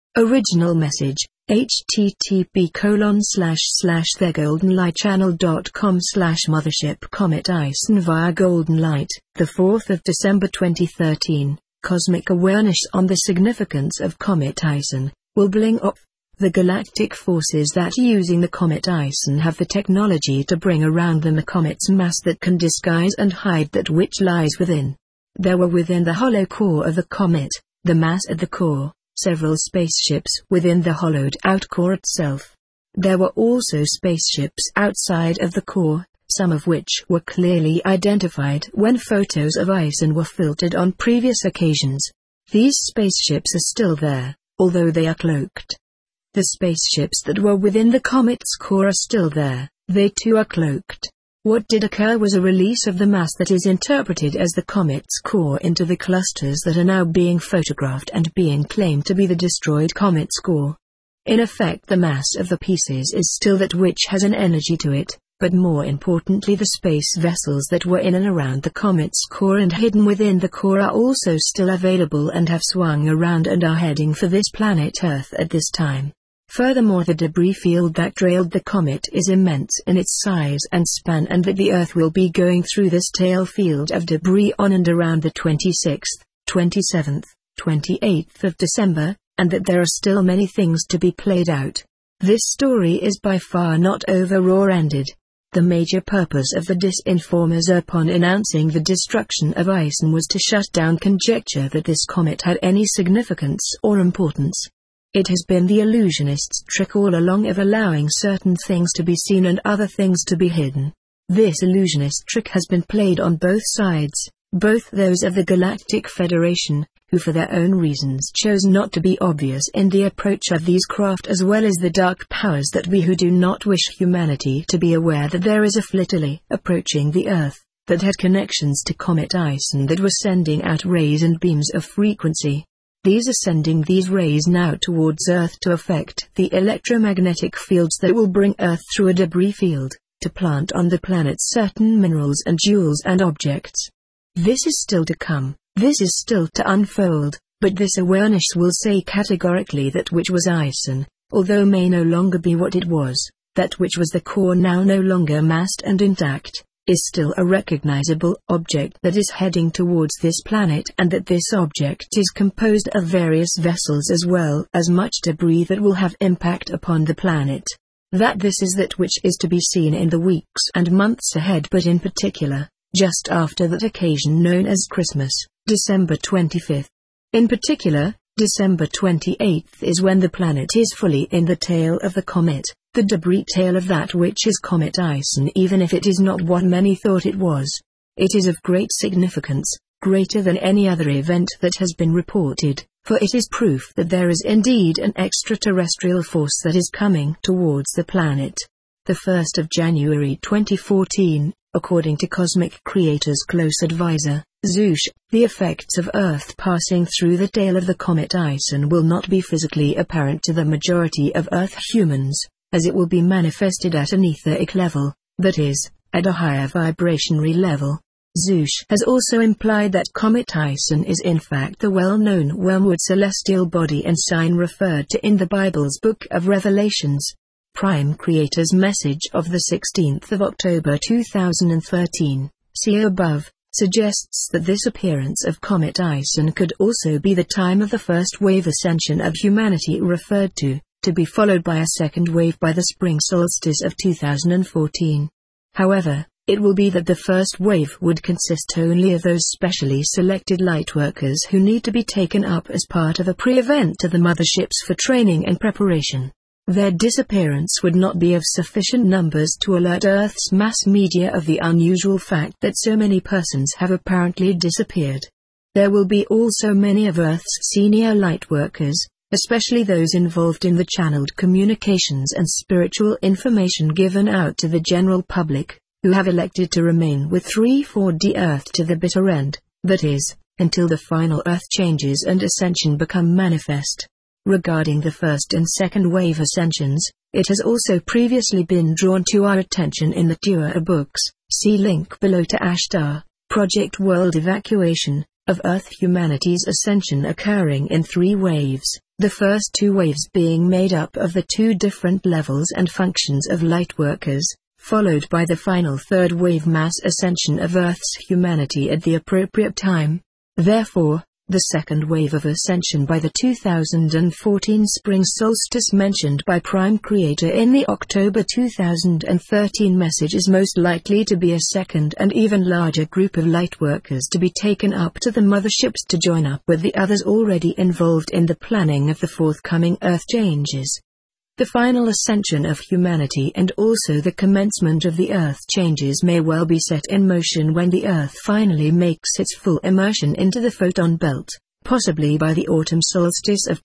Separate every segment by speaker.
Speaker 1: Original message, http://thegoldenlightchannel.com/mothership Comet Ison via Golden Light, 4 December 2013. Cosmic awareness on the significance of Comet Ison will bring up the galactic forces that using the Comet Ison have the technology to bring around them a comet's mass that can disguise and hide that which lies within. There were within the hollow core of the comet, the mass at the core, several spaceships within the hollowed-out core itself. There were also spaceships outside of the core, some of which were clearly identified when photos of Ison were filtered on previous occasions. These spaceships are still there, although they are cloaked. The spaceships that were within the comet's core are still there, they too are cloaked. What did occur was a release of the mass that is interpreted as the comet's core into the clusters that are now being photographed and being claimed to be the destroyed comet's core. In effect, the mass of the pieces is still that which has an energy to it, but more importantly the space vessels that were in and around the comet's core and hidden within the core are also still available and have swung around and are heading for this planet Earth at this time. Furthermore, the debris field that trailed the comet is immense in its size and span, and that the Earth will be going through this tail field of debris on and around the 26th, 27th, 28th of December, and that there are still many things to be played out. This story is by far not over or ended. The major purpose of the disinformers upon announcing the destruction of Ison was to shut down conjecture that this comet had any significance or importance. It has been the illusionists' trick all along of allowing certain things to be seen and other things to be hidden. This illusionist trick has been played on both sides, both those of the Galactic Federation, who for their own reasons chose not to be obvious in the approach of these craft, as well as the dark powers that be who do not wish humanity to be aware that there is a flotilla approaching the Earth, that had connections to Comet Ison that was sending out rays and beams of frequency. These are sending these rays now towards Earth to affect the electromagnetic fields that will bring Earth through a debris field, to plant on the planet certain minerals and jewels and objects. This is still to come, this is still to unfold, but this awareness will say categorically that which was Ison, although may no longer be what it was, that which was the core now no longer massed and intact, is still a recognizable object that is heading towards this planet, and that this object is composed of various vessels as well as much debris that will have impact upon the planet. That this is that which is to be seen in the weeks and months ahead, but in particular, just after that occasion known as Christmas, December 25th. In particular, December 28th is when the planet is fully in the tail of the comet, the debris tail of that which is Comet Ison, even if it is not what many thought it was. It is of great significance, greater than any other event that has been reported, for it is proof that there is indeed an extraterrestrial force that is coming towards the planet. The 1st of January 2014, according to Cosmic Creator's close advisor, Zoosh, the effects of Earth passing through the tail of the Comet Ison will not be physically apparent to the majority of Earth humans, as it will be manifested at an etheric level, that is, at a higher vibrationary level. Zoosh has also implied that Comet Ison is in fact the well-known wormwood celestial body and sign referred to in the Bible's Book of Revelations. Prime Creator's message of the 16th of October 2013, see above, suggests that this appearance of Comet Ison could also be the time of the first wave ascension of humanity referred to be followed by a second wave by the spring solstice of 2014. However, it will be that the first wave would consist only of those specially selected lightworkers who need to be taken up as part of a pre-event to the motherships for training and preparation. Their disappearance would not be of sufficient numbers to alert Earth's mass media of the unusual fact that so many persons have apparently disappeared. There will be also many of Earth's senior lightworkers, especially those involved in the channeled communications and spiritual information given out to the general public, who have elected to remain with 3-4D Earth to the bitter end, that is, until the final Earth changes and ascension become manifest. Regarding the first and second wave ascensions, it has also previously been drawn to our attention in the Dua books, see link below, to Ashtar, Project World Evacuation, of Earth humanity's ascension occurring in 3 waves, the first two waves being made up of the two different levels and functions of lightworkers, followed by the final third wave mass ascension of Earth's humanity at the appropriate time. Therefore, the second wave of ascension by the 2014 spring solstice mentioned by Prime Creator in the October 2013 message is most likely to be a second and even larger group of lightworkers to be taken up to the motherships to join up with the others already involved in the planning of the forthcoming Earth changes. The final ascension of humanity and also the commencement of the Earth changes may well be set in motion when the Earth finally makes its full immersion into the photon belt, possibly by the autumn solstice of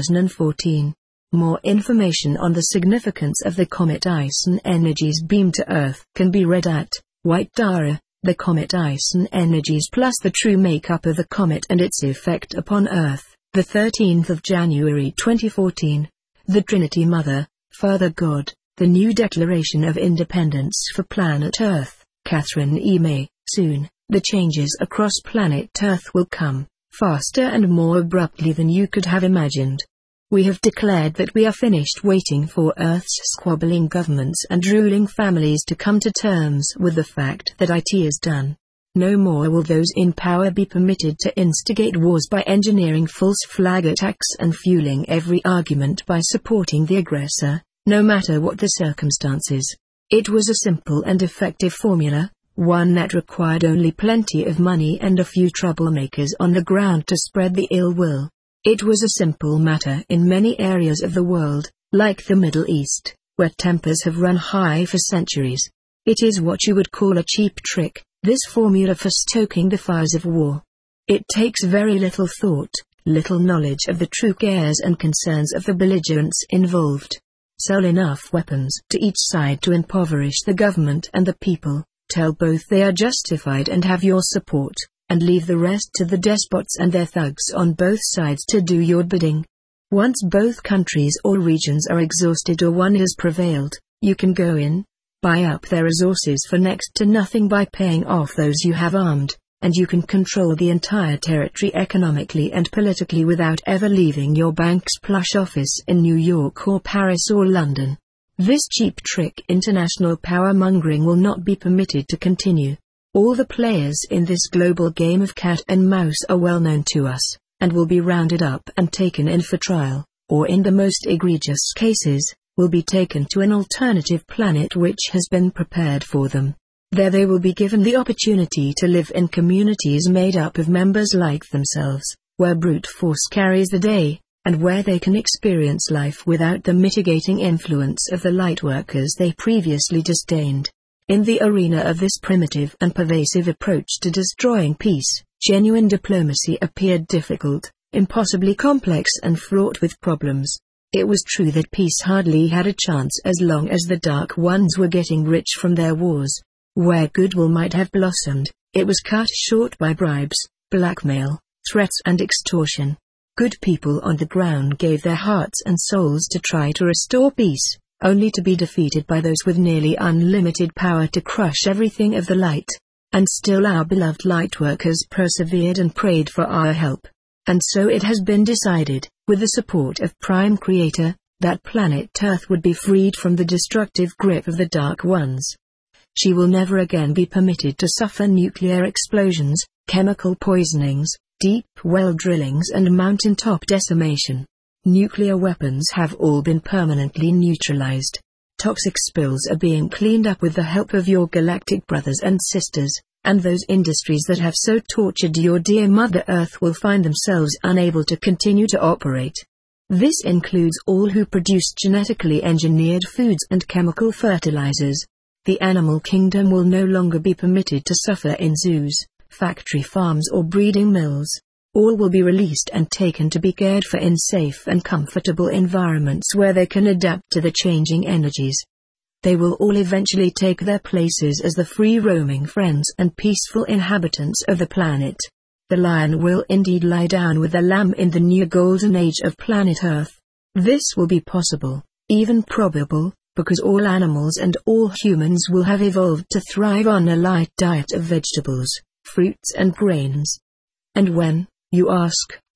Speaker 1: 2014. More information on the significance of the comet Ison energies beamed to Earth can be read at White Dara, the comet Ison energies plus the true makeup of the comet and its effect upon Earth, the 13th of January 2014. The Trinity Mother, Father God, the new Declaration of Independence for Planet Earth, Catherine E. May. Soon, the changes across planet Earth will come, faster and more abruptly than you could have imagined. We have declared that we are finished waiting for Earth's squabbling governments and ruling families to come to terms with the fact that it is done. No more will those in power be permitted to instigate wars by engineering false flag attacks and fueling every argument by supporting the aggressor, no matter what the circumstances. It was a simple and effective formula, one that required only plenty of money and a few troublemakers on the ground to spread the ill will. It was a simple matter in many areas of the world, like the Middle East, where tempers have run high for centuries. It is what you would call a cheap trick, this formula for stoking the fires of war. It takes very little thought, little knowledge of the true cares and concerns of the belligerents involved. Sell enough weapons to each side to impoverish the government and the people, tell both they are justified and have your support, and leave the rest to the despots and their thugs on both sides to do your bidding. Once both countries or regions are exhausted or one has prevailed, you can go in, buy up their resources for next to nothing by paying off those you have armed, and you can control the entire territory economically and politically without ever leaving your bank's plush office in New York or Paris or London. This cheap trick international power-mongering will not be permitted to continue. All the players in this global game of cat and mouse are well known to us, and will be rounded up and taken in for trial, or in the most egregious cases, will be taken to an alternative planet which has been prepared for them. There they will be given the opportunity to live in communities made up of members like themselves, where brute force carries the day, and where they can experience life without the mitigating influence of the lightworkers they previously disdained. In the arena of this primitive and pervasive approach to destroying peace, genuine diplomacy appeared difficult, impossibly complex and fraught with problems. It was true that peace hardly had a chance as long as the Dark Ones were getting rich from their wars. Where goodwill might have blossomed, it was cut short by bribes, blackmail, threats and extortion. Good people on the ground gave their hearts and souls to try to restore peace, only to be defeated by those with nearly unlimited power to crush everything of the light. And still our beloved lightworkers persevered and prayed for our help. And so it has been decided, with the support of Prime Creator, that planet Earth would be freed from the destructive grip of the Dark Ones. She will never again be permitted to suffer nuclear explosions, chemical poisonings, deep well drillings and mountaintop decimation. Nuclear weapons have all been permanently neutralized. Toxic spills are being cleaned up with the help of your galactic brothers and sisters, and those industries that have so tortured your dear Mother Earth will find themselves unable to continue to operate. This includes all who produce genetically engineered foods and chemical fertilizers. The animal kingdom will no longer be permitted to suffer in zoos, factory farms or breeding mills. All will be released and taken to be cared for in safe and comfortable environments where they can adapt to the changing energies. They will all eventually take their places as the free-roaming friends and peaceful inhabitants of the planet. The lion will indeed lie down with the lamb in the new golden age of planet Earth. This will be possible, even probable, because all animals and all humans will have evolved to thrive on a light diet of vegetables, fruits and grains. And when, you ask,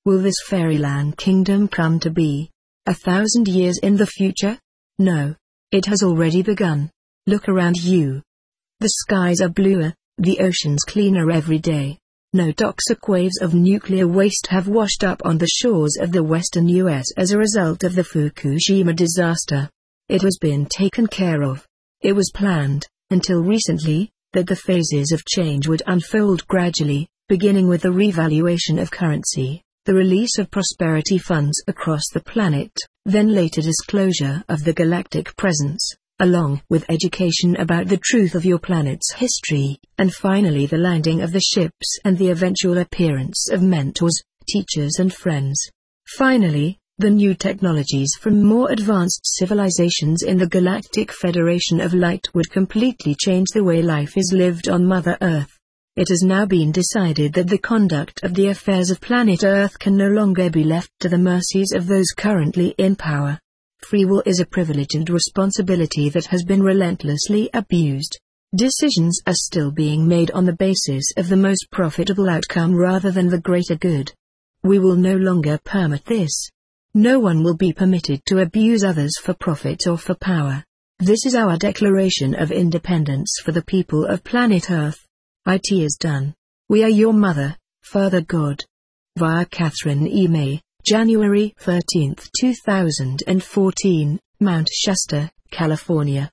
Speaker 1: Will this fairyland kingdom come to be 1,000 years in the future? No. It has already begun. Look around you. The skies are bluer, the oceans cleaner every day. No toxic waves of nuclear waste have washed up on the shores of the western US as a result of the Fukushima disaster. It has been taken care of. It was planned, until recently, that the phases of change would unfold gradually, beginning with the revaluation of currency, the release of prosperity funds across the planet, then later disclosure of the galactic presence, along with education about the truth of your planet's history, and finally the landing of the ships and the eventual appearance of mentors, teachers and friends. Finally, the new technologies from more advanced civilizations in the Galactic Federation of Light would completely change the way life is lived on Mother Earth. It has now been decided that the conduct of the affairs of planet Earth can no longer be left to the mercies of those currently in power. Free will is a privilege and responsibility that has been relentlessly abused. Decisions are still being made on the basis of the most profitable outcome rather than the greater good. We will no longer permit this. No one will be permitted to abuse others for profit or for power. This is our declaration of independence for the people of planet Earth. It is done. We are your mother, Father God. Via Catherine E. May, January 13, 2014, Mount Shasta, California.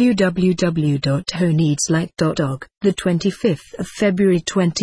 Speaker 1: www.whoneedslight.org. The 25th of February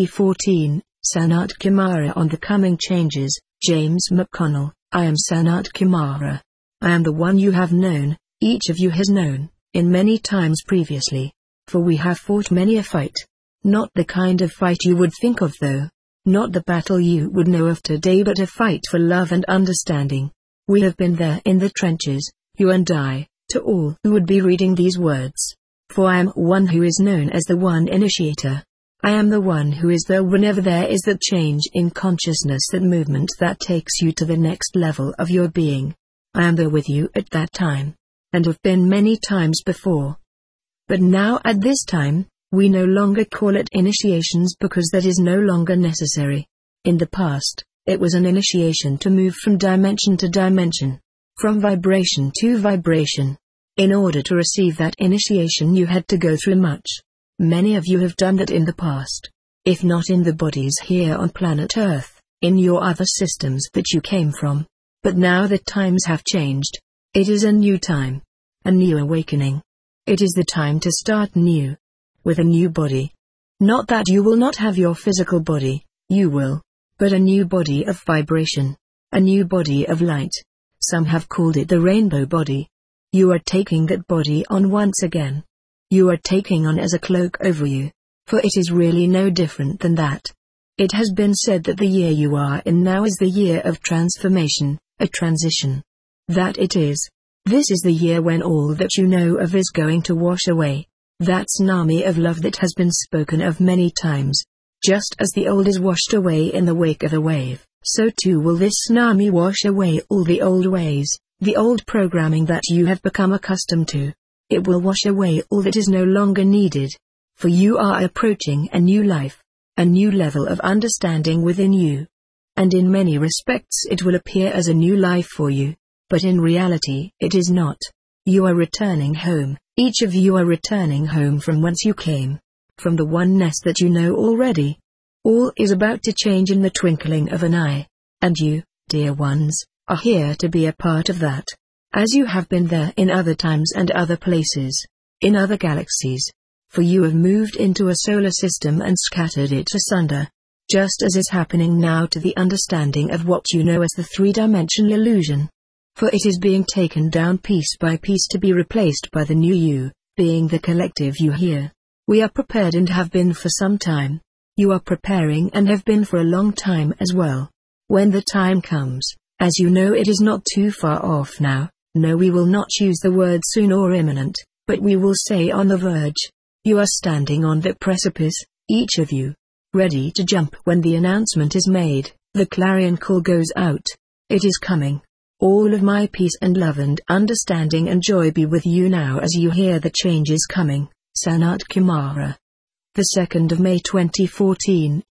Speaker 1: 2014, Sanat Kumara on the coming changes. James McConnell. I am Sanat Kumara. I am the one you have known, each of you has known, in many times previously. For we have fought many a fight. Not the kind of fight you would think of though. Not the battle you would know of today, but a fight for love and understanding. We have been there in the trenches, you and I, to all who would be reading these words. For I am one who is known as the One Initiator. I am the one who is there whenever there is that change in consciousness, that movement that takes you to the next level of your being. I am there with you at that time. And have been many times before. But now at this time, we no longer call it initiations because that is no longer necessary. In the past, it was an initiation to move from dimension to dimension, from vibration to vibration. In order to receive that initiation you had to go through much. Many of you have done that in the past. If not in the bodies here on planet Earth, in your other systems that you came from. But now that times have changed. It is a new time. A new awakening. It is the time to start new. With a new body. Not that you will not have your physical body, you will. But a new body of vibration. A new body of light. Some have called it the rainbow body. You are taking that body on once again. You are taking on as a cloak over you. For it is really no different than that. It has been said that the year you are in now is the year of transformation, a transition. That it is. This is the year when all that you know of is going to wash away. That tsunami of love that has been spoken of many times. Just as the old is washed away in the wake of a wave, so too will this tsunami wash away all the old ways, the old programming that you have become accustomed to. It will wash away all that is no longer needed. For you are approaching a new life, a new level of understanding within you. And in many respects it will appear as a new life for you. But in reality it is not. You are returning home, each of you are returning home from whence you came. From the oneness that you know already. All is about to change in the twinkling of an eye. And you, dear ones, are here to be a part of that. As you have been there in other times and other places. In other galaxies. For you have moved into a solar system and scattered it asunder. Just as is happening now to the understanding of what you know as the three-dimensional illusion. For it is being taken down piece by piece to be replaced by the new you, being the collective you here. We are prepared and have been for some time. You are preparing and have been for a long time as well. When the time comes, as you know it is not too far off now, no, we will not use the word soon or imminent, but we will say on the verge. You are standing on that precipice, each of you. Ready to jump when the announcement is made, the clarion call goes out. It is coming. All of my peace and love and understanding and joy be with you now as you hear the changes coming. Sanat Kumara. The 2nd of May 2014,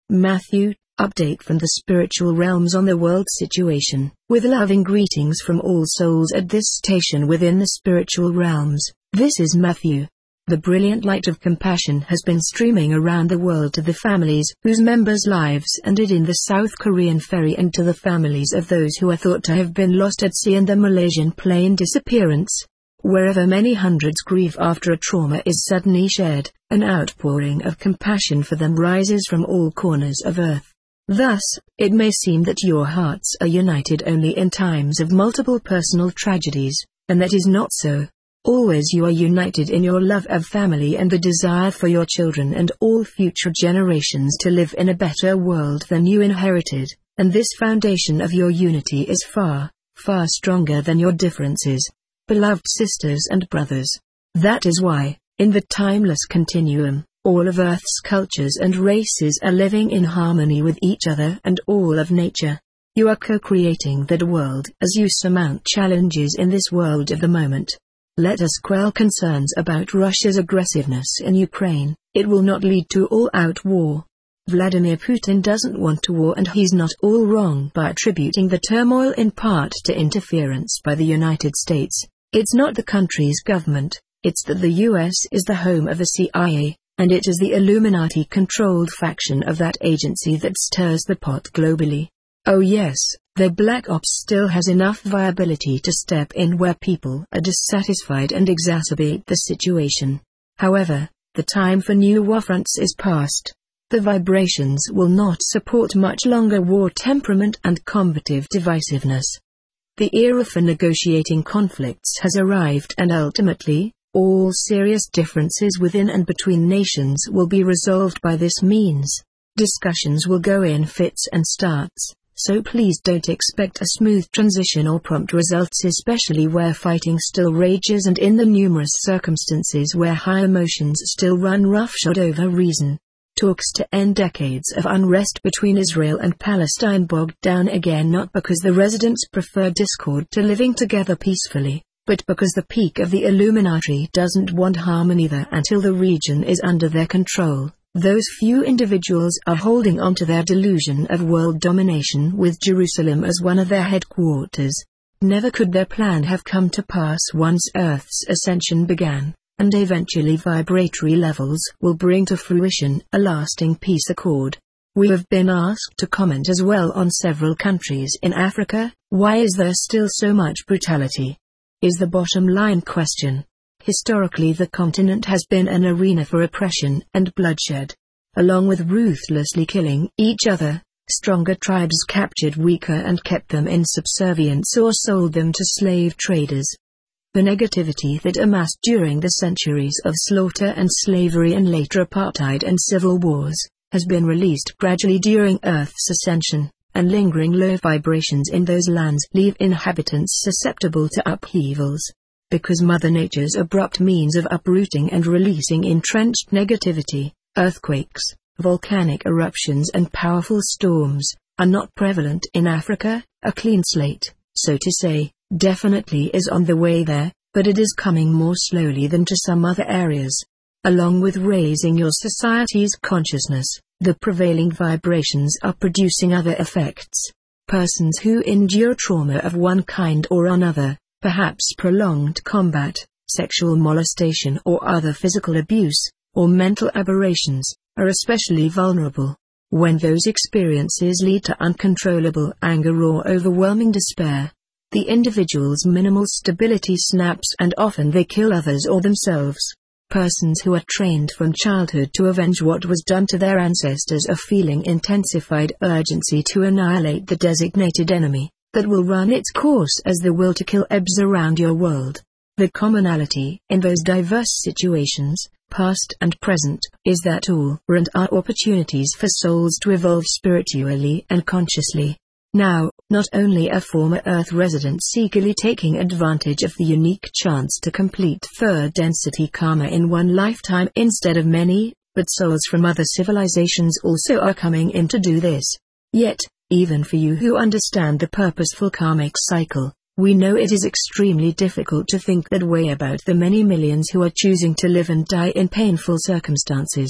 Speaker 1: Matthew, update from the spiritual realms on the world situation. With loving greetings from all souls at this station within the spiritual realms, this is Matthew. The brilliant light of compassion has been streaming around the world to the families whose members' lives ended in the South Korean ferry and to the families of those who are thought to have been lost at sea and the Malaysian plane disappearance. Wherever many hundreds grieve after a trauma is suddenly shared, an outpouring of compassion for them rises from all corners of earth. Thus, it may seem that your hearts are united only in times of multiple personal tragedies, and that is not so. Always you are united in your love of family and the desire for your children and all future generations to live in a better world than you inherited, and this foundation of your unity is far, far stronger than your differences. Beloved sisters and brothers. That is why, in the timeless continuum, all of Earth's cultures and races are living in harmony with each other and all of nature. You are co-creating that world as you surmount challenges in this world of the moment. Let us quell concerns about Russia's aggressiveness in Ukraine. It will not lead to all-out war. Vladimir Putin doesn't want to war, and he's not all wrong by attributing the turmoil in part to interference by the United States. It's not the country's government, it's that the US is the home of the CIA, and it is the Illuminati-controlled faction of that agency that stirs the pot globally. Oh yes, the Black Ops still has enough viability to step in where people are dissatisfied and exacerbate the situation. However, the time for new war fronts is past. The vibrations will not support much longer war temperament and combative divisiveness. The era for negotiating conflicts has arrived, and ultimately, all serious differences within and between nations will be resolved by this means. Discussions will go in fits and starts. So please don't expect a smooth transition or prompt results, especially where fighting still rages and in the numerous circumstances where high emotions still run roughshod over reason. Talks to end decades of unrest between Israel and Palestine bogged down again, not because the residents prefer discord to living together peacefully, but because the peak of the Illuminati doesn't want harmony either until the region is under their control. Those few individuals are holding on to their delusion of world domination with Jerusalem as one of their headquarters. Never could their plan have come to pass once Earth's ascension began, and eventually vibratory levels will bring to fruition a lasting peace accord. We have been asked to comment as well on several countries in Africa. Why is there still so much brutality? Is the bottom line question. Historically, the continent has been an arena for oppression and bloodshed. Along with ruthlessly killing each other, stronger tribes captured weaker and kept them in subservience or sold them to slave traders. The negativity that amassed during the centuries of slaughter and slavery and later apartheid and civil wars, has been released gradually during Earth's ascension, and lingering low vibrations in those lands leave inhabitants susceptible to upheavals. Because Mother Nature's abrupt means of uprooting and releasing entrenched negativity, earthquakes, volcanic eruptions and powerful storms, are not prevalent in Africa. A clean slate, so to say, definitely is on the way there, but it is coming more slowly than to some other areas. Along with raising your society's consciousness, the prevailing vibrations are producing other effects. Persons who endure trauma of one kind or another, perhaps prolonged combat, sexual molestation or other physical abuse, or mental aberrations, are especially vulnerable. When those experiences lead to uncontrollable anger or overwhelming despair, the individual's minimal stability snaps and often they kill others or themselves. Persons who are trained from childhood to avenge what was done to their ancestors are feeling intensified urgency to annihilate the designated enemy that will run its course as the will to kill ebbs around your world. The commonality in those diverse situations, past and present, is that all are opportunities for souls to evolve spiritually and consciously. Now, not only are former Earth residents eagerly taking advantage of the unique chance to complete third density karma in one lifetime instead of many, but souls from other civilizations also are coming in to do this. Yet, even for you who understand the purposeful karmic cycle, we know it is extremely difficult to think that way about the many millions who are choosing to live and die in painful circumstances.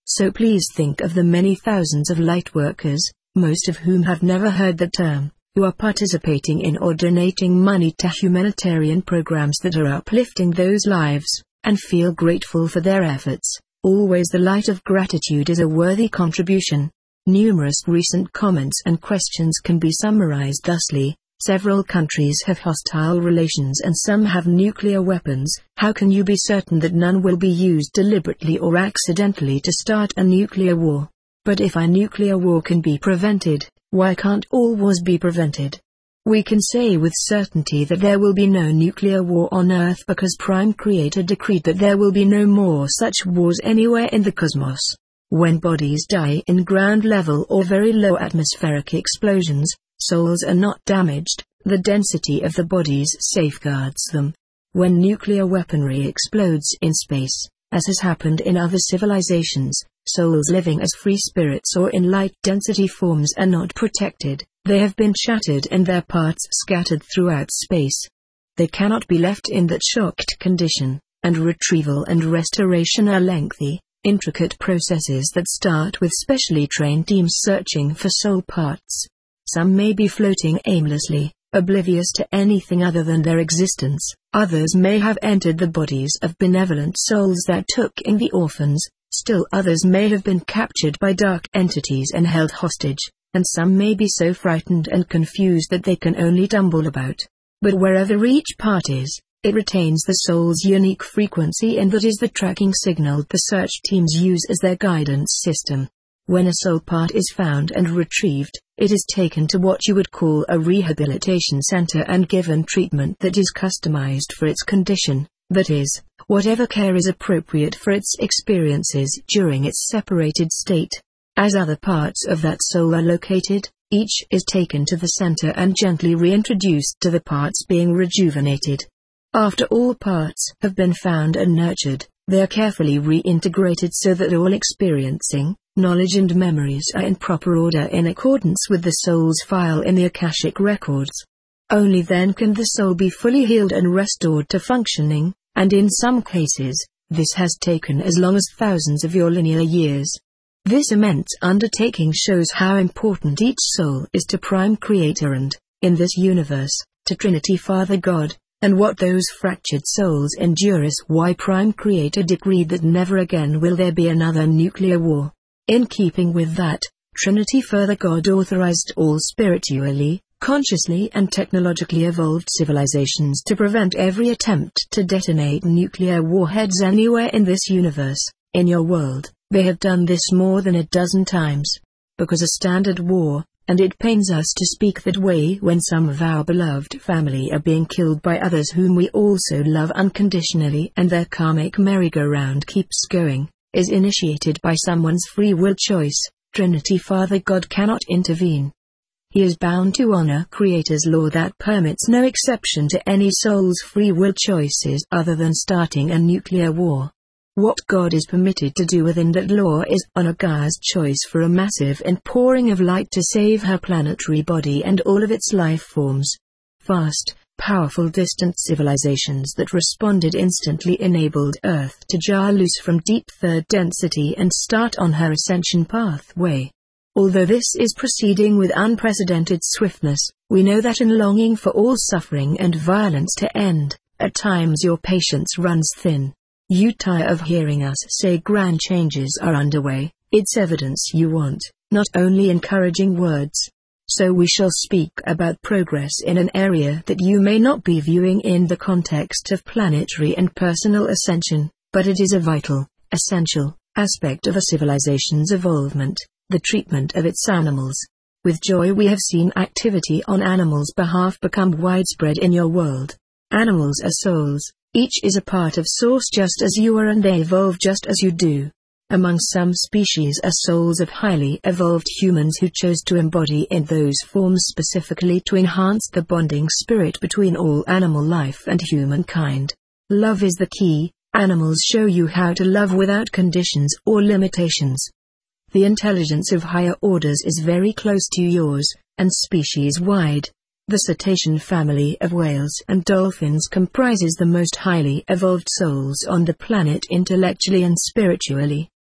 Speaker 1: So please think of the many thousands of light workers, most of whom have never heard the term, who are participating in or donating money to humanitarian programs that are uplifting those lives, and feel grateful for their efforts. Always the light of gratitude is a worthy contribution. Numerous recent comments and questions can be summarized thusly. Several countries have hostile relations and some have nuclear weapons. How can you be certain that none will be used deliberately or accidentally to start a nuclear war? But if a nuclear war can be prevented, why can't all wars be prevented? We can say with certainty that there will be no nuclear war on Earth because Prime Creator decreed that there will be no more such wars anywhere in the cosmos. When bodies die in ground level or very low atmospheric explosions, souls are not damaged, the density of the bodies safeguards them. When nuclear weaponry explodes in space, as has happened in other civilizations, souls living as free spirits or in light density forms are not protected. They have been shattered and their parts scattered throughout space. They cannot be left in that shocked condition, and retrieval and restoration are lengthy, intricate processes that start with specially trained teams searching for soul parts. Some may be floating aimlessly, oblivious to anything other than their existence. Others may have entered the bodies of benevolent souls that took in the orphans. Still others may have been captured by dark entities and held hostage, and some may be so frightened and confused that they can only tumble about. But wherever each part is, it retains the soul's unique frequency, and that is the tracking signal the search teams use as their guidance system. When a soul part is found and retrieved, it is taken to what you would call a rehabilitation center and given treatment that is customized for its condition, that is, whatever care is appropriate for its experiences during its separated state. As other parts of that soul are located, each is taken to the center and gently reintroduced to the parts being rejuvenated. After all parts have been found and nurtured, they are carefully reintegrated so that all experiencing, knowledge and memories are in proper order in accordance with the soul's file in the Akashic records. Only then can the soul be fully healed and restored to functioning, and in some cases, this has taken as long as thousands of your linear years. This immense undertaking shows how important each soul is to Prime Creator and, in this universe, to Trinity Father God, and what those fractured souls endure is why Prime Creator decreed that never again will there be another nuclear war. In keeping with that, Trinity Father God authorized all spiritually, consciously and technologically evolved civilizations to prevent every attempt to detonate nuclear warheads anywhere in this universe. In your world, they have done this more than a dozen times. Because a standard war, and it pains us to speak that way when some of our beloved family are being killed by others whom we also love unconditionally, and their karmic merry-go-round keeps going, is initiated by someone's free will choice, Trinity Father God cannot intervene. He is bound to honor Creator's law that permits no exception to any soul's free will choices other than starting a nuclear war. What God is permitted to do within that law is honor Gaia's choice for a massive outpouring of light to save her planetary body and all of its life forms. Fast, powerful distant civilizations that responded instantly enabled Earth to jar loose from deep third density and start on her ascension pathway. Although this is proceeding with unprecedented swiftness, we know that in longing for all suffering and violence to end, at times your patience runs thin. You tire of hearing us say grand changes are underway. It's evidence you want, not only encouraging words. So we shall speak about progress in an area that you may not be viewing in the context of planetary and personal ascension, but it is a vital, essential aspect of a civilization's evolvement, the treatment of its animals. With joy we have seen activity on animals' behalf become widespread in your world. Animals are souls, each is a part of Source just as you are, and they evolve just as you do. Among some species are souls of highly evolved humans who chose to embody in those forms specifically to enhance the bonding spirit between all animal life and humankind. Love is the key. Animals show you how to love without conditions or limitations. The intelligence of higher orders is very close to yours, and species-wide. The cetacean family of whales and dolphins comprises the most highly evolved souls on the planet intellectually and spiritually.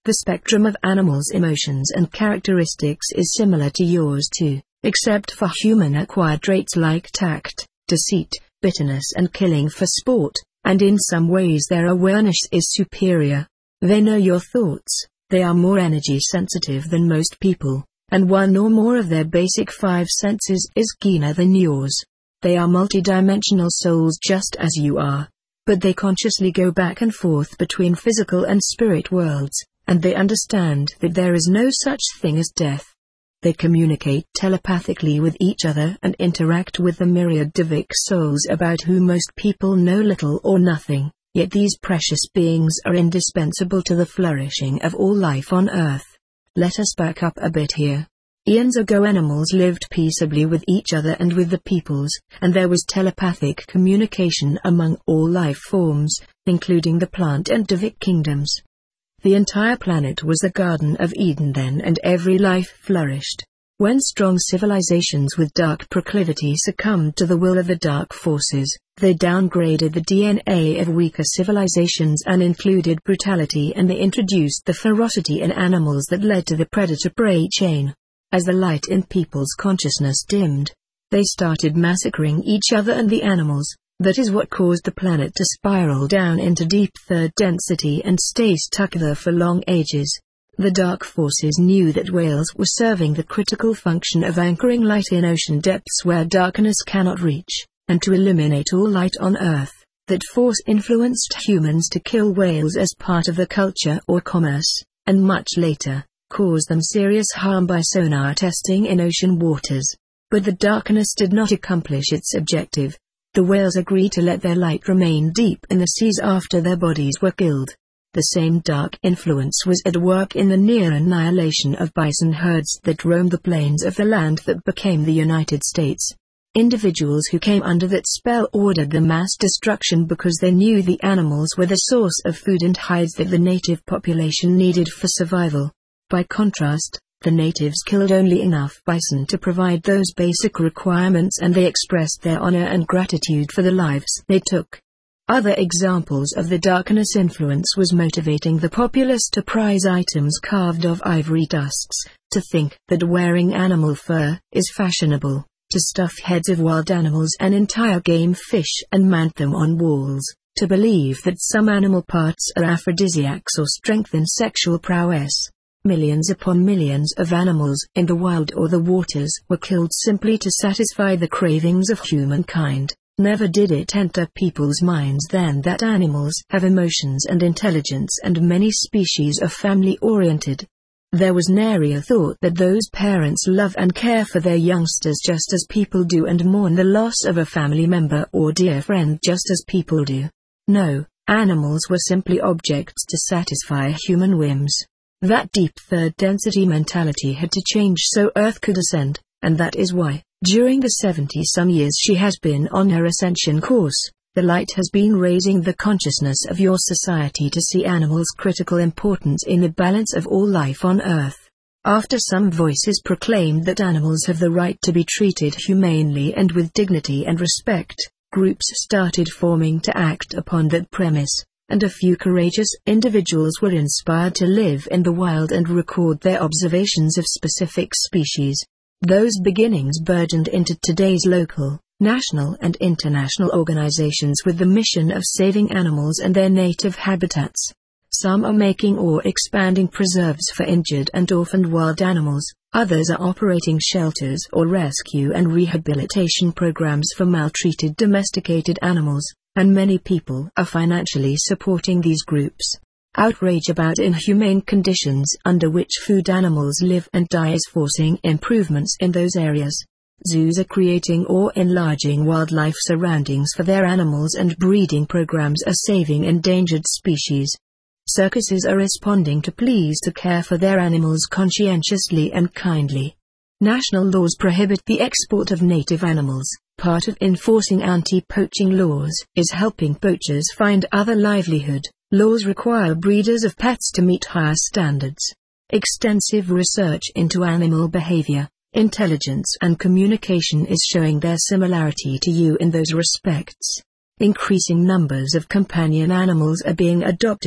Speaker 1: The spectrum of animals' emotions and characteristics is similar to yours too, except for human-acquired traits like tact, deceit, bitterness and killing for sport, and in some ways their awareness is superior. They know your thoughts, they are more energy-sensitive than most people, and one or more of their basic 5 senses is keener than yours. They are multidimensional souls just as you are, but they consciously go back and forth between physical and spirit worlds, and they understand that there is no such thing as death. They communicate telepathically with each other and interact with the myriad Divic souls about whom most people know little or nothing, yet these precious beings are indispensable to the flourishing of all life on Earth. Let us back up a bit here. Eons ago animals lived peaceably with each other and with the peoples, and there was telepathic communication among all life forms, including the plant and Divic kingdoms. The entire planet was the Garden of Eden then, and every life flourished. When strong civilizations with dark proclivity succumbed to the will of the dark forces, they downgraded the DNA of weaker civilizations and included brutality, and they introduced the ferocity in animals that led to the predator-prey chain. As the light in people's consciousness dimmed, they started massacring each other and the animals. That is what caused the planet to spiral down into deep third density and stay stuck there for long ages. The dark forces knew that whales were serving the critical function of anchoring light in ocean depths where darkness cannot reach, and to eliminate all light on Earth. That force influenced humans to kill whales as part of the culture or commerce, and much later, caused them serious harm by sonar testing in ocean waters. But the darkness did not accomplish its objective. The whales agreed to let their light remain deep in the seas after their bodies were killed. The same dark influence was at work in the near annihilation of bison herds that roamed the plains of the land that became the United States. Individuals who came under that spell ordered the mass destruction because they knew the animals were the source of food and hides that the native population needed for survival. By contrast, the natives killed only enough bison to provide those basic requirements, and they expressed their honor and gratitude for the lives they took. Other examples of the darkness influence was motivating the populace to prize items carved of ivory tusks, to think that wearing animal fur is fashionable, to stuff heads of wild animals and entire game fish and mount them on walls, to believe that some animal parts are aphrodisiacs or strengthen sexual prowess. Millions upon millions of animals in the wild or the waters were killed simply to satisfy the cravings of humankind. Never did it enter people's minds then that animals have emotions and intelligence, and many species are family-oriented. There was nary a thought that those parents love and care for their youngsters just as people do, and mourn the loss of a family member or dear friend just as people do. No, animals were simply objects to satisfy human whims. That deep third density mentality had to change so Earth could ascend, and that is why, during the 70-some years she has been on her ascension course, the light has been raising the consciousness of your society to see animals' critical importance in the balance of all life on Earth. After some voices proclaimed that animals have the right to be treated humanely and with dignity and respect, groups started forming to act upon that premise, and a few courageous individuals were inspired to live in the wild and record their observations of specific species. Those beginnings burgeoned into today's local, national and international organizations with the mission of saving animals and their native habitats. Some are making or expanding preserves for injured and orphaned wild animals, others are operating shelters or rescue and rehabilitation programs for maltreated domesticated animals, and many people are financially supporting these groups. Outrage about inhumane conditions under which food animals live and die is forcing improvements in those areas. Zoos are creating or enlarging wildlife surroundings for their animals, and breeding programs are saving endangered species. Circuses are responding to pleas to care for their animals conscientiously and kindly. National laws prohibit the export of native animals. Part of enforcing anti-poaching laws is helping poachers find other livelihood. Laws require breeders of pets to meet higher standards. Extensive research into animal behavior, intelligence and communication is showing their similarity to you in those respects. Increasing numbers of companion animals are being adopted,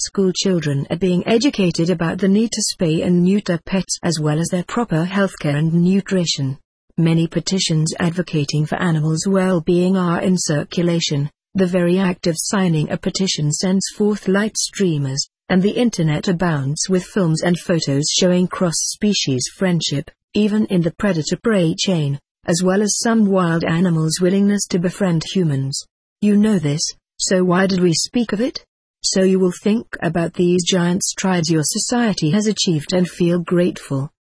Speaker 1: School children are being educated about the need to spay and neuter pets as well as their proper healthcare and nutrition. Many petitions advocating for animals' well-being are in circulation. The very act of signing a petition sends forth light streamers, and the internet abounds with films and photos showing cross-species friendship, even in the predator-prey chain, as well as some wild animals' willingness to befriend humans. You know this, so why did we speak of it? So you will think about these giant strides your society has achieved and feel grateful.